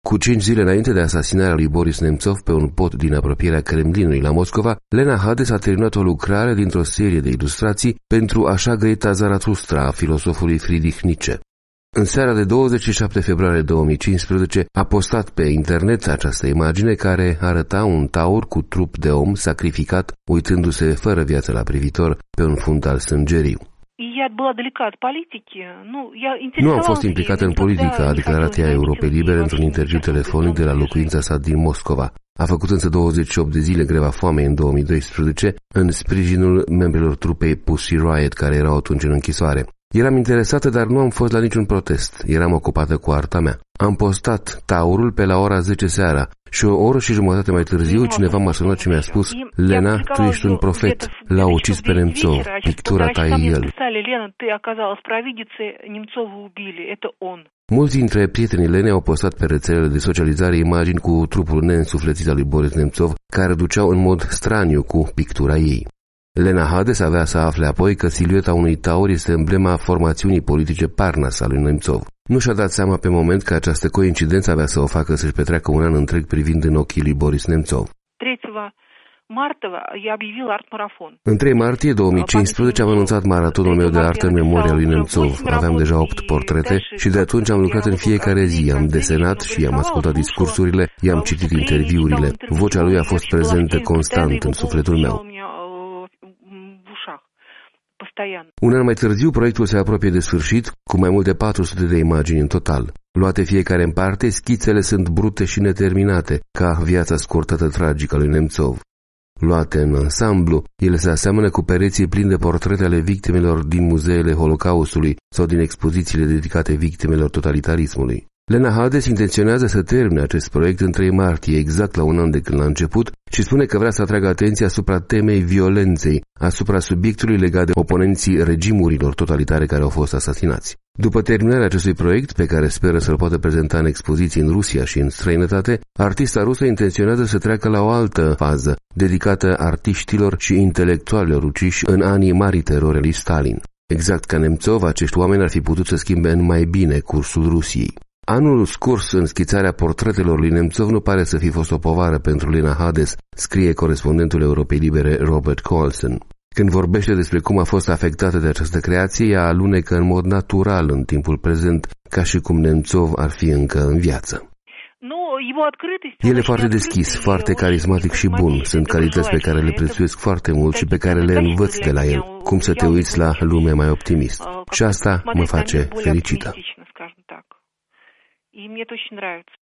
Cu 5 zile înainte de asasinarea lui Boris Nemțov pe un pod din apropierea Kremlinului la Moscova, Lena Hades a terminat o lucrare dintr-o serie de ilustrații pentru Așa grăita Zaratustra a filosofului Friedrich Nietzsche. În seara de 27 februarie 2015 a postat pe internet această imagine care arăta un taur cu trup de om sacrificat, uitându-se fără viață la privitor pe un fundal sângeriu. Nu am fost implicat în politică, a declarat ea Europei Libere într-un interviu telefonic de la locuința sa din Moscova. A făcut însă 28 de zile greva foamei în 2012 în sprijinul membrilor trupei Pussy Riot, care erau atunci în închisoare. Eram interesată, dar nu am fost la niciun protest. Eram ocupată cu arta mea. Am postat taurul pe la ora 10 seara și o oră și jumătate mai târziu cineva m-a sunat și mi-a spus: Lena, tu ești un profet, l-a ucis pe Nemțov, pictura ta e el. Mulți dintre prietenii Lenei au postat pe rețelele de socializare imagini cu trupul neînsuflețit al lui Boris Nemțov, care duceau în mod straniu cu pictura ei. Lena Hades avea să afle apoi că silueta unui taur este emblema formațiunii politice Parnas a lui Nemțov. Nu și-a dat seama pe moment că această coincidență avea să o facă să-și petreacă un an întreg privind în ochii lui Boris Nemțov. În 3 martie 2015 am anunțat maratonul meu de artă în memoria lui Nemțov. Aveam deja 8 portrete și de atunci am lucrat în fiecare zi. Am desenat și am ascultat discursurile, i-am citit interviurile. Vocea lui a fost prezentă constant în sufletul meu. Un an mai târziu, proiectul se apropie de sfârșit, cu mai mult de 400 de imagini în total. Luate fiecare în parte, schițele sunt brute și neterminate, ca viața scurtată tragică a lui Nemțov. Luate în ansamblu, ele se aseamănă cu pereții plini de portrete ale victimelor din muzeele Holocaustului sau din expozițiile dedicate victimelor totalitarismului. Lena Hades intenționează să termine acest proiect în 3 martie, exact la un an de când l-a început, și spune că vrea să atragă atenția asupra temei violenței, asupra subiectului legat de oponenții regimurilor totalitare care au fost asasinați. După terminarea acestui proiect, pe care speră să-l poată prezenta în expoziții în Rusia și în străinătate, artista rusă intenționează să treacă la o altă fază, dedicată artiștilor și intelectualilor uciși în anii marii terori lui Stalin. Exact ca Nemțov, acești oameni ar fi putut să schimbe în mai bine cursul Rusiei. Anul scurs în schițarea portretelor lui Nemțov nu pare să fi fost o povară pentru Lena Hades, scrie corespondentul Europei Libere Robert Colson. Când vorbește despre cum a fost afectată de această creație, ea alunecă în mod natural în timpul prezent, ca și cum Nemțov ar fi încă în viață. El e foarte deschis, foarte carismatic și bun. Sunt calități pe care le prețuiesc foarte mult și pe care le învăț de la el, cum să te uiți la lume mai optimist. Și asta mă face fericită. И мне это очень нравится.